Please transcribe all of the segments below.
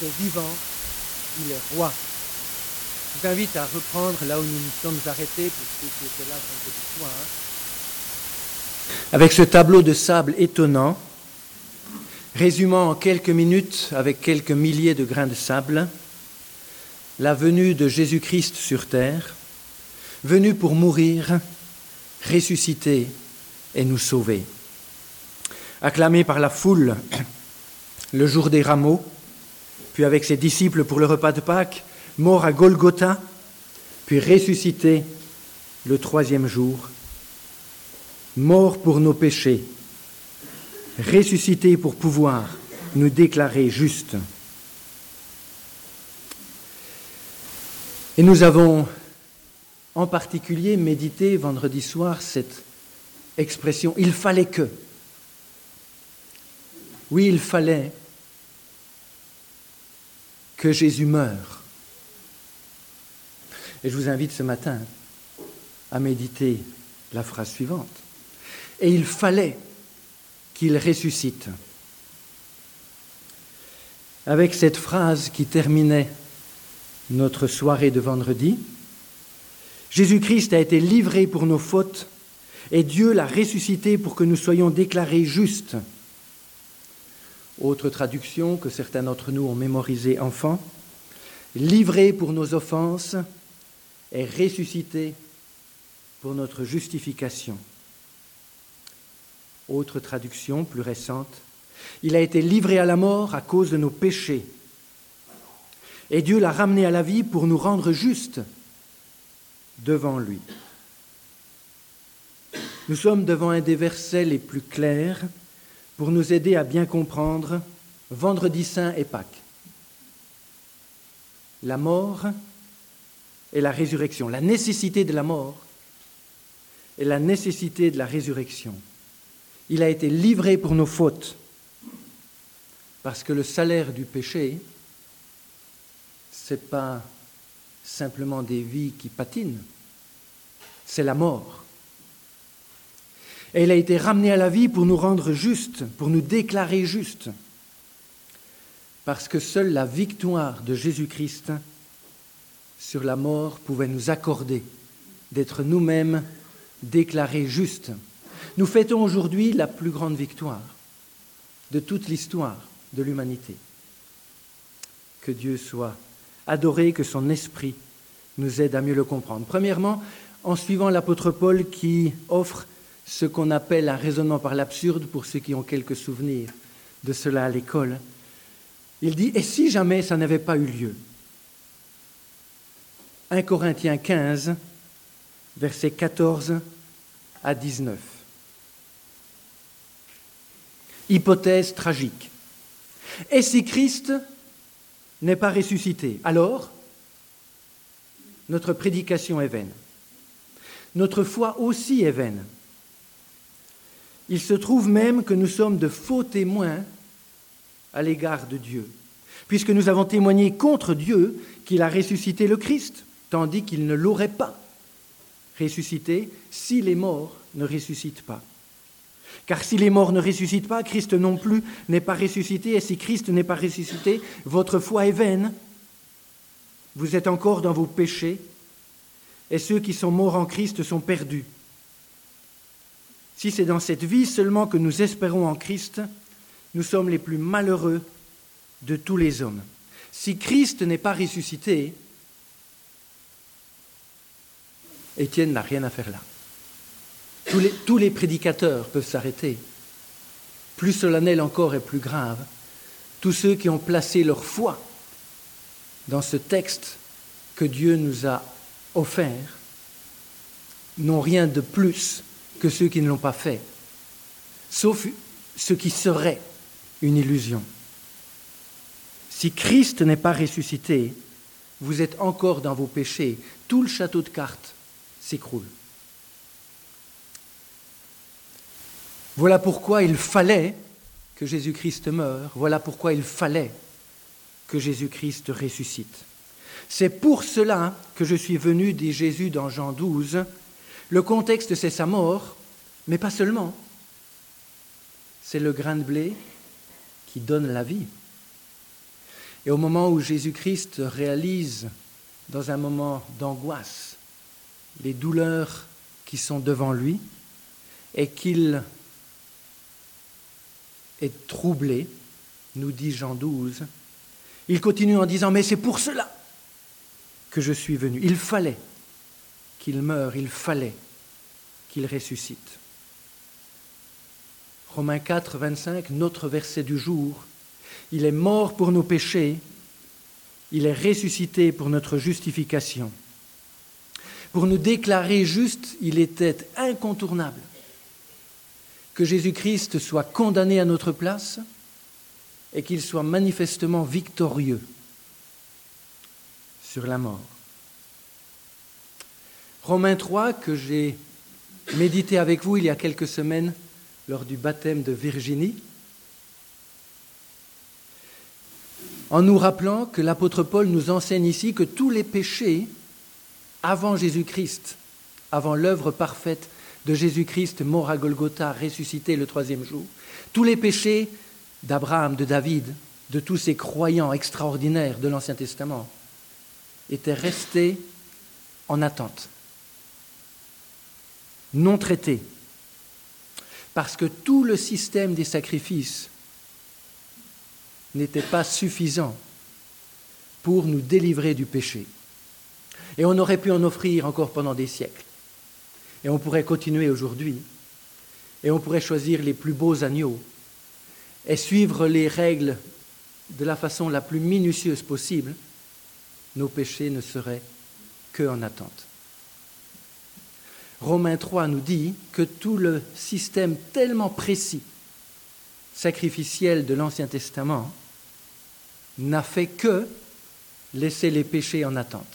est vivant, il est roi. Je vous invite à reprendre là où nous nous sommes arrêtés pour ceux qui étaient là vendredi soir. Avec ce tableau de sable étonnant, résumant en quelques minutes, avec quelques milliers de grains de sable, la venue de Jésus-Christ sur terre, venu pour mourir, ressusciter et nous sauver. Acclamé par la foule le jour des rameaux, puis avec ses disciples pour le repas de Pâques, mort à Golgotha, puis ressuscité le 3e jour, mort pour nos péchés, ressuscité pour pouvoir nous déclarer justes. Et nous avons en particulier médité vendredi soir cette expression « il fallait que ». Oui, il fallait que Jésus meure. Et je vous invite ce matin à méditer la phrase suivante. Et il fallait qu'il ressuscite. Avec cette phrase qui terminait notre soirée de vendredi, Jésus-Christ a été livré pour nos fautes et Dieu l'a ressuscité pour que nous soyons déclarés justes. Autre traduction que certains d'entre nous ont mémorisée enfant, livré pour nos offenses et ressuscité pour notre justification. Autre traduction plus récente, il a été livré à la mort à cause de nos péchés. Et Dieu l'a ramené à la vie pour nous rendre justes devant lui. Nous sommes devant un des versets les plus clairs pour nous aider à bien comprendre Vendredi Saint et Pâques. La mort et la résurrection, la nécessité de la mort et la nécessité de la résurrection. Il a été livré pour nos fautes, parce que le salaire du péché, ce n'est pas simplement des vies qui patinent, c'est la mort. Et il a été ramené à la vie pour nous rendre justes, pour nous déclarer justes, parce que seule la victoire de Jésus-Christ sur la mort pouvait nous accorder d'être nous-mêmes déclarés justes. Nous fêtons aujourd'hui la plus grande victoire de toute l'histoire de l'humanité. Que Dieu soit adoré, que son esprit nous aide à mieux le comprendre. Premièrement, en suivant l'apôtre Paul qui offre ce qu'on appelle un raisonnement par l'absurde, pour ceux qui ont quelques souvenirs de cela à l'école. Il dit « Et si jamais ça n'avait pas eu lieu ?» 1 Corinthiens 15, versets 14 à 19. Hypothèse tragique. Et si Christ n'est pas ressuscité, alors notre prédication est vaine. Notre foi aussi est vaine. Il se trouve même que nous sommes de faux témoins à l'égard de Dieu, puisque nous avons témoigné contre Dieu qu'il a ressuscité le Christ, tandis qu'il ne l'aurait pas ressuscité si les morts ne ressuscitent pas. Car si les morts ne ressuscitent pas, Christ non plus n'est pas ressuscité, et si Christ n'est pas ressuscité, votre foi est vaine. Vous êtes encore dans vos péchés, et ceux qui sont morts en Christ sont perdus. Si c'est dans cette vie seulement que nous espérons en Christ, nous sommes les plus malheureux de tous les hommes. Si Christ n'est pas ressuscité, Étienne n'a rien à faire là. Tous les prédicateurs peuvent s'arrêter. Plus solennel encore et plus grave, tous ceux qui ont placé leur foi dans ce texte que Dieu nous a offert n'ont rien de plus que ceux qui ne l'ont pas fait, sauf ce qui serait une illusion. Si Christ n'est pas ressuscité, vous êtes encore dans vos péchés. Tout le château de cartes s'écroule. Voilà pourquoi il fallait que Jésus-Christ meure. Voilà pourquoi il fallait que Jésus-Christ ressuscite. C'est pour cela que je suis venu, dit Jésus dans Jean 12. Le contexte, c'est sa mort, mais pas seulement. C'est le grain de blé qui donne la vie. Et au moment où Jésus-Christ réalise, dans un moment d'angoisse, les douleurs qui sont devant lui, et qu'il est troublé, nous dit Jean 12, il continue en disant « Mais c'est pour cela que je suis venu. Il fallait qu'il meure, il fallait qu'il ressuscite. » Romains 4, 25, notre verset du jour. Il est mort pour nos péchés, il est ressuscité pour notre justification. Pour nous déclarer justes, il était incontournable que Jésus-Christ soit condamné à notre place et qu'il soit manifestement victorieux sur la mort. Romains 3, que j'ai médité avec vous il y a quelques semaines lors du baptême de Virginie, en nous rappelant que l'apôtre Paul nous enseigne ici que tous les péchés avant Jésus-Christ, avant l'œuvre parfaite de Jésus-Christ, mort à Golgotha, ressuscité le troisième jour, tous les péchés d'Abraham, de David, de tous ces croyants extraordinaires de l'Ancien Testament, étaient restés en attente, non traités, parce que tout le système des sacrifices n'était pas suffisant pour nous délivrer du péché. Et on aurait pu en offrir encore pendant des siècles. Et on pourrait continuer aujourd'hui. Et on pourrait choisir les plus beaux agneaux et suivre les règles de la façon la plus minutieuse possible. Nos péchés ne seraient qu'en attente. Romains 3 nous dit que tout le système tellement précis, sacrificiel de l'Ancien Testament, n'a fait que laisser les péchés en attente.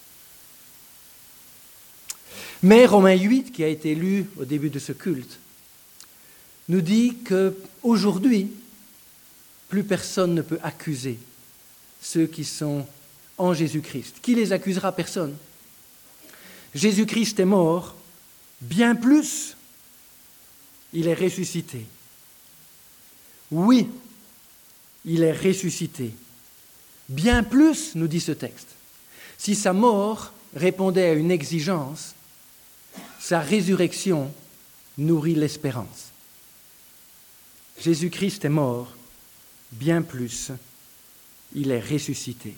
Mais Romains 8, qui a été lu au début de ce culte, nous dit qu'aujourd'hui, plus personne ne peut accuser ceux qui sont en Jésus-Christ. Qui les accusera? Personne. Jésus-Christ est mort, bien plus, il est ressuscité. Oui, il est ressuscité. Bien plus, nous dit ce texte. Si sa mort répondait à une exigence, sa résurrection nourrit l'espérance. Jésus-Christ est mort, bien plus, il est ressuscité.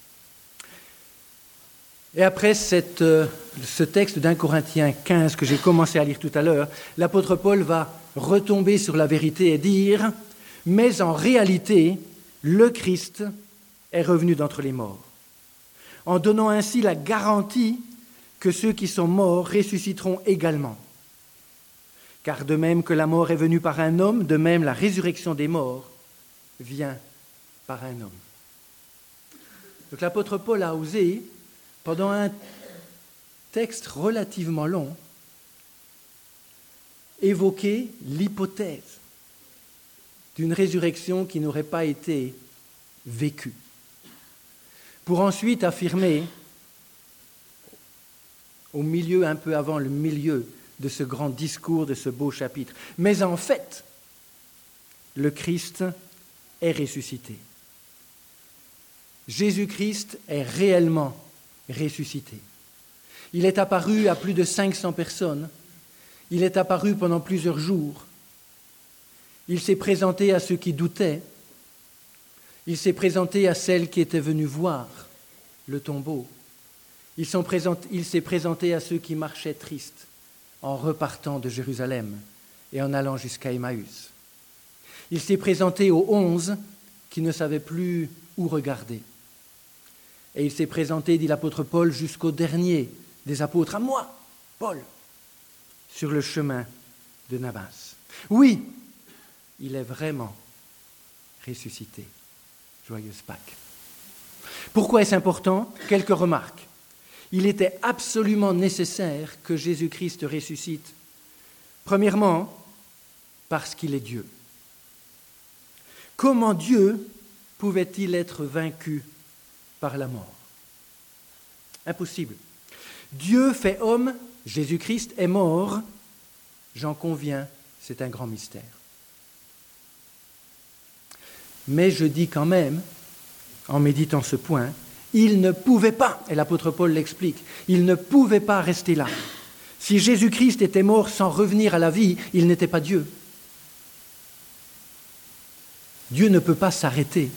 Et après ce texte d'1 Corinthiens 15 que j'ai commencé à lire tout à l'heure, l'apôtre Paul va retomber sur la vérité et dire « Mais en réalité, le Christ est revenu d'entre les morts, en donnant ainsi la garantie que ceux qui sont morts ressusciteront également. Car de même que la mort est venue par un homme, de même la résurrection des morts vient par un homme. » Donc l'apôtre Paul a osé, pendant un texte relativement long, évoquer l'hypothèse d'une résurrection qui n'aurait pas été vécue, pour ensuite affirmer, au milieu, un peu avant le milieu de ce grand discours, de ce beau chapitre, mais en fait, le Christ est ressuscité. Jésus-Christ est réellement ressuscité. Il est apparu à plus de 500 personnes. Il est apparu pendant plusieurs jours. Il s'est présenté à ceux qui doutaient. Il s'est présenté à celles qui étaient venues voir le tombeau. Il s'est présenté à ceux qui marchaient tristes en repartant de Jérusalem et en allant jusqu'à Emmaüs. Il s'est présenté aux 11 qui ne savaient plus où regarder. Et il s'est présenté, dit l'apôtre Paul, jusqu'au dernier des apôtres, à moi, Paul, sur le chemin de Nabas. Oui, il est vraiment ressuscité. Joyeuse Pâques. Pourquoi est-ce important? Quelques remarques. Il était absolument nécessaire que Jésus-Christ ressuscite. Premièrement, parce qu'il est Dieu. Comment Dieu pouvait-il être vaincu par la mort? Impossible. Dieu fait homme, Jésus-Christ est mort, j'en conviens, c'est un grand mystère. Mais je dis quand même, en méditant ce point, il ne pouvait pas, et l'apôtre Paul l'explique, il ne pouvait pas rester là. Si Jésus-Christ était mort sans revenir à la vie, il n'était pas Dieu. Dieu ne peut pas s'arrêter.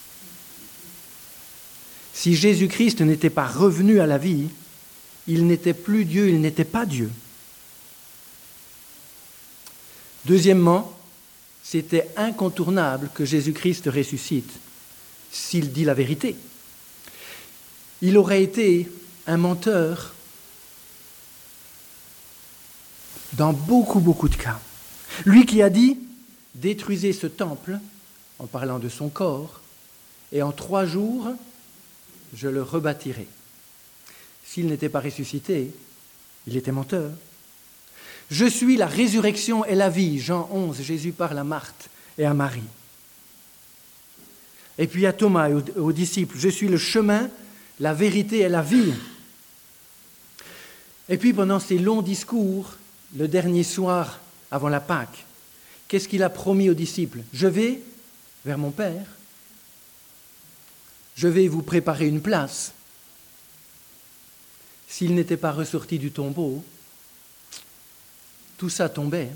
Si Jésus-Christ n'était pas revenu à la vie, il n'était plus Dieu, il n'était pas Dieu. Deuxièmement, c'était incontournable que Jésus-Christ ressuscite s'il dit la vérité. Il aurait été un menteur dans beaucoup de cas. Lui qui a dit « Détruisez ce temple » en parlant de son corps, et en 3 jours, je le rebâtirai. S'il n'était pas ressuscité, il était menteur. Je suis la résurrection et la vie. Jean 11, Jésus parle à Marthe et à Marie. Et puis à Thomas et aux disciples, je suis le chemin, la vérité et la vie. Et puis pendant ces longs discours, le dernier soir avant la Pâque, qu'est-ce qu'il a promis aux disciples ? Je vais vers mon Père, je vais vous préparer une place. S'il n'était pas ressorti du tombeau, tout ça tombait.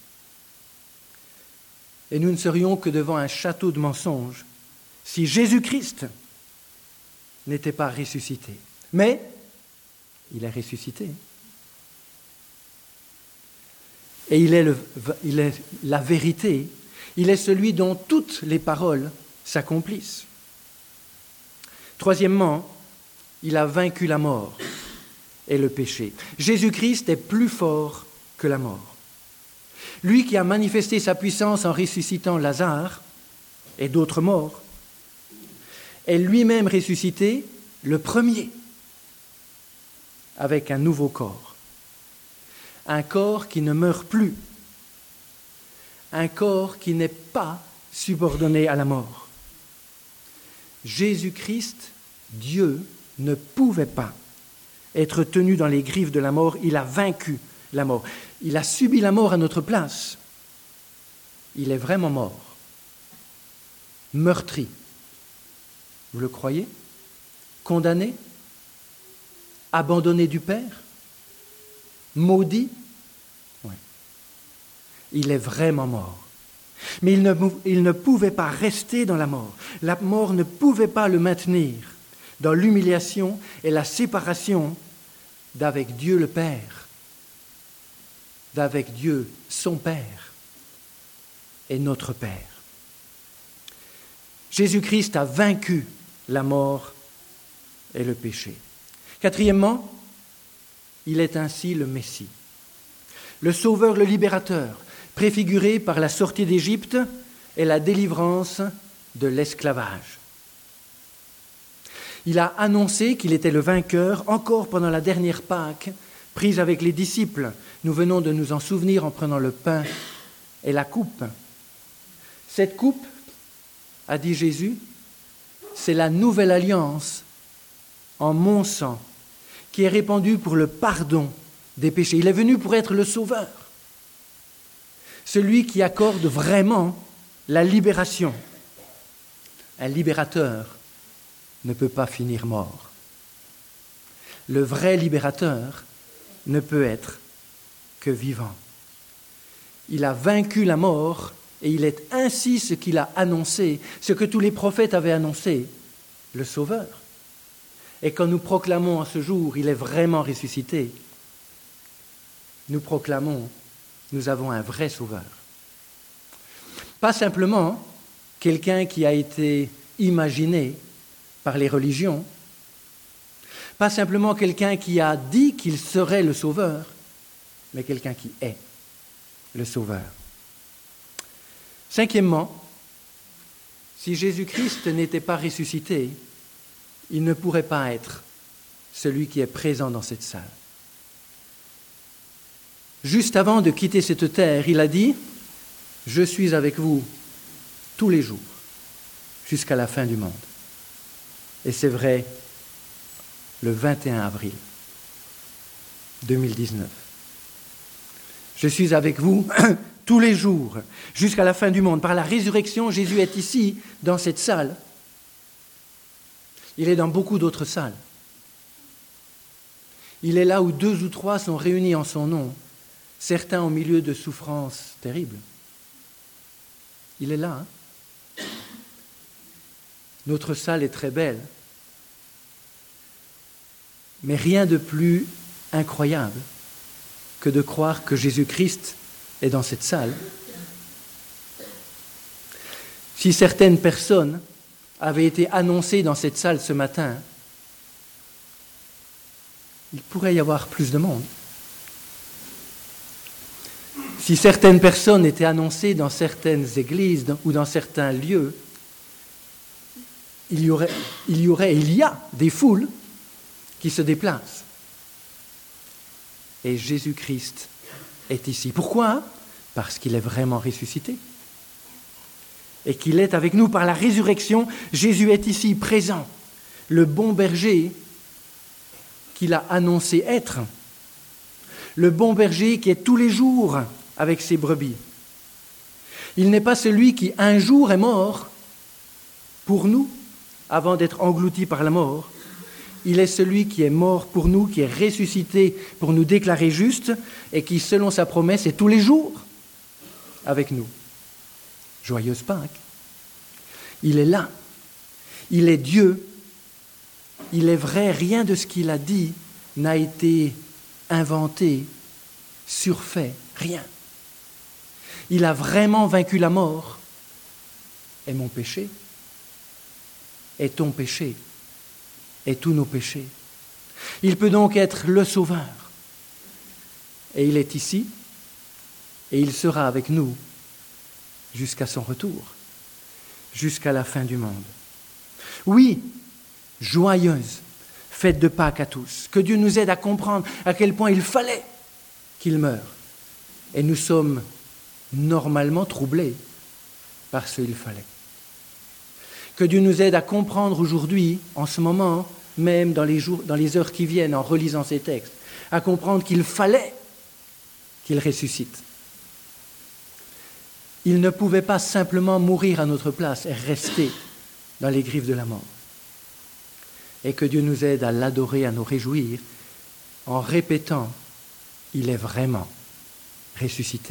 Et nous ne serions que devant un château de mensonges si Jésus-Christ n'était pas ressuscité. Mais il est ressuscité. Et il est la vérité. Il est celui dont toutes les paroles s'accomplissent. Troisièmement, il a vaincu la mort et le péché. Jésus-Christ est plus fort que la mort. Lui qui a manifesté sa puissance en ressuscitant Lazare et d'autres morts, est lui-même ressuscité le premier avec un nouveau corps. Un corps qui ne meurt plus. Un corps qui n'est pas subordonné à la mort. Jésus-Christ, Dieu, ne pouvait pas être tenu dans les griffes de la mort. Il a vaincu la mort. Il a subi la mort à notre place. Il est vraiment mort. Meurtri. Vous le croyez ? Condamné ? Abandonné du Père ? Maudit ? Oui. Il est vraiment mort. Mais il ne pouvait pas rester dans la mort. La mort ne pouvait pas le maintenir dans l'humiliation et la séparation d'avec Dieu le Père, d'avec Dieu son Père et notre Père. Jésus-Christ a vaincu la mort et le péché. Quatrièmement, il est ainsi le Messie, le Sauveur, le Libérateur, préfiguré par la sortie d'Égypte et la délivrance de l'esclavage. Il a annoncé qu'il était le vainqueur encore pendant la dernière Pâque, prise avec les disciples. Nous venons de nous en souvenir en prenant le pain et la coupe. Cette coupe, a dit Jésus, c'est la nouvelle alliance en mon sang qui est répandue pour le pardon des péchés. Il est venu pour être le Sauveur, celui qui accorde vraiment la libération. Un libérateur ne peut pas finir mort. Le vrai libérateur ne peut être que vivant. Il a vaincu la mort et il est ainsi ce qu'il a annoncé, ce que tous les prophètes avaient annoncé, le Sauveur. Et quand nous proclamons en ce jour, il est vraiment ressuscité, nous proclamons, nous avons un vrai Sauveur. Pas simplement quelqu'un qui a été imaginé par les religions, pas simplement quelqu'un qui a dit qu'il serait le Sauveur, mais quelqu'un qui est le Sauveur. Cinquièmement, si Jésus-Christ n'était pas ressuscité, il ne pourrait pas être celui qui est présent dans cette salle. Juste avant de quitter cette terre, il a dit « Je suis avec vous tous les jours, jusqu'à la fin du monde ». Et c'est vrai, le 21 avril 2019. Je suis avec vous tous les jours, jusqu'à la fin du monde. Par la résurrection, Jésus est ici, dans cette salle. Il est dans beaucoup d'autres salles. Il est là où 2 ou 3 sont réunis en son nom, certains au milieu de souffrances terribles. Il est là. Notre salle est très belle, mais rien de plus incroyable que de croire que Jésus-Christ est dans cette salle. Si certaines personnes avaient été annoncées dans cette salle ce matin, il pourrait y avoir plus de monde. Si certaines personnes étaient annoncées dans certaines églises ou dans certains lieux, il y a des foules qui se déplacent. Et Jésus-Christ est ici. Pourquoi ? Parce qu'il est vraiment ressuscité. Et qu'il est avec nous par la résurrection. Jésus est ici, présent. Le bon berger qu'il a annoncé être. Le bon berger qui est tous les jours avec ses brebis. Il n'est pas celui qui un jour est mort pour nous, avant d'être englouti par la mort. Il est celui qui est mort pour nous, qui est ressuscité pour nous déclarer justes et qui, selon sa promesse, est tous les jours avec nous. Joyeuse Pâques. Il est là. Il est Dieu. Il est vrai. Rien de ce qu'il a dit n'a été inventé, surfait. Rien. Il a vraiment vaincu la mort. Et mon péché, et ton péché, et tous nos péchés. Il peut donc être le Sauveur. Et il est ici, et il sera avec nous jusqu'à son retour, jusqu'à la fin du monde. Oui, joyeuse fête de Pâques à tous. Que Dieu nous aide à comprendre à quel point il fallait qu'il meure. Et nous sommes normalement troublés par ce qu'il fallait. Que Dieu nous aide à comprendre aujourd'hui, en ce moment, même dans les heures qui viennent, en relisant ces textes, à comprendre qu'il fallait qu'il ressuscite. Il ne pouvait pas simplement mourir à notre place et rester dans les griffes de la mort. Et que Dieu nous aide à l'adorer, à nous réjouir, en répétant « Il est vraiment ressuscité ».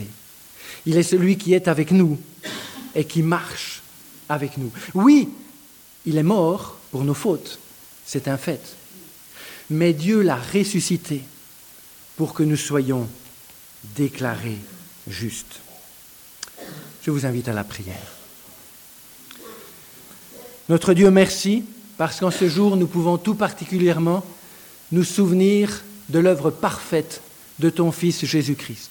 Il est celui qui est avec nous et qui marche avec nous. Oui, il est mort pour nos fautes, c'est un fait. Mais Dieu l'a ressuscité pour que nous soyons déclarés justes. Je vous invite à la prière. Notre Dieu, merci, parce qu'en ce jour, nous pouvons tout particulièrement nous souvenir de l'œuvre parfaite de ton Fils Jésus-Christ.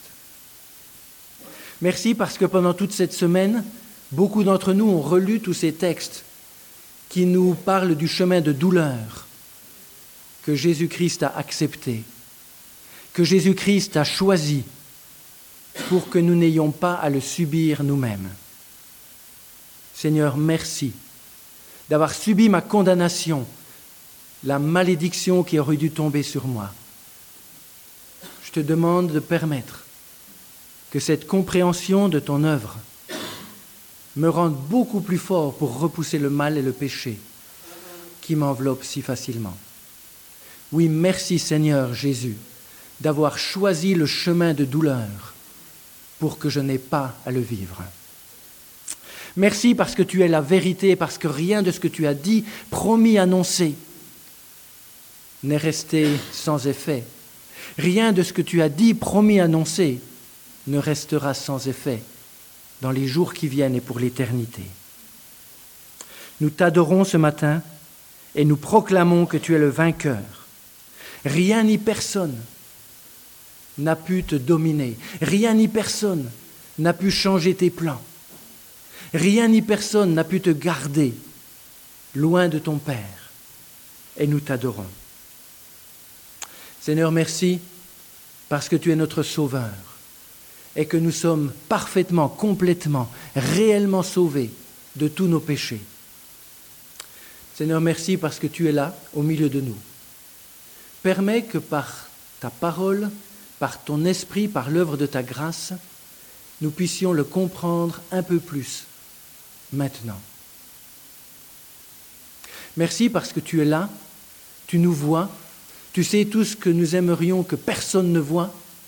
Merci parce que pendant toute cette semaine, beaucoup d'entre nous ont relu tous ces textes qui nous parlent du chemin de douleur que Jésus-Christ a accepté, que Jésus-Christ a choisi pour que nous n'ayons pas à le subir nous-mêmes. Seigneur, merci d'avoir subi ma condamnation, la malédiction qui aurait dû tomber sur moi. Je te demande de permettre que cette compréhension de ton œuvre me rende beaucoup plus fort pour repousser le mal et le péché qui m'enveloppent si facilement. Oui, merci Seigneur Jésus d'avoir choisi le chemin de douleur pour que je n'ai pas à le vivre. Merci parce que tu es la vérité, parce que rien de ce que tu as dit, promis, annoncé, n'est resté sans effet. Rien de ce que tu as dit, promis, annoncé, ne restera sans effet dans les jours qui viennent et pour l'éternité. Nous t'adorons ce matin et nous proclamons que tu es le vainqueur. Rien ni personne n'a pu te dominer. Rien ni personne n'a pu changer tes plans. Rien ni personne n'a pu te garder loin de ton Père. Et nous t'adorons. Seigneur, merci parce que tu es notre Sauveur et que nous sommes parfaitement, complètement, réellement sauvés de tous nos péchés. Seigneur, merci parce que tu es là, au milieu de nous. Permets que par ta parole, par ton esprit, par l'œuvre de ta grâce, nous puissions le comprendre un peu plus maintenant. Merci parce que tu es là, tu nous vois, tu sais tout ce que nous aimerions que personne ne voit,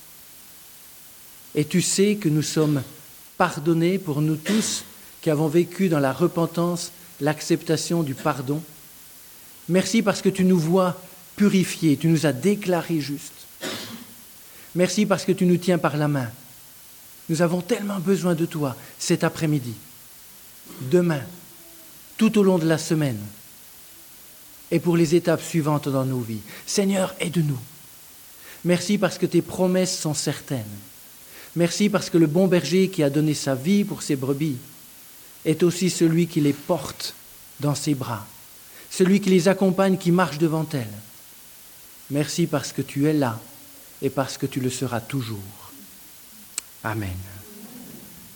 et tu sais que nous sommes pardonnés pour nous tous qui avons vécu dans la repentance, l'acceptation du pardon. Merci parce que tu nous vois purifiés, tu nous as déclarés justes. Merci parce que tu nous tiens par la main. Nous avons tellement besoin de toi cet après-midi, demain, tout au long de la semaine et pour les étapes suivantes dans nos vies. Seigneur, aide-nous. Merci parce que tes promesses sont certaines. Merci parce que le bon berger qui a donné sa vie pour ses brebis est aussi celui qui les porte dans ses bras, celui qui les accompagne, qui marche devant elles. Merci parce que tu es là et parce que tu le seras toujours. Amen.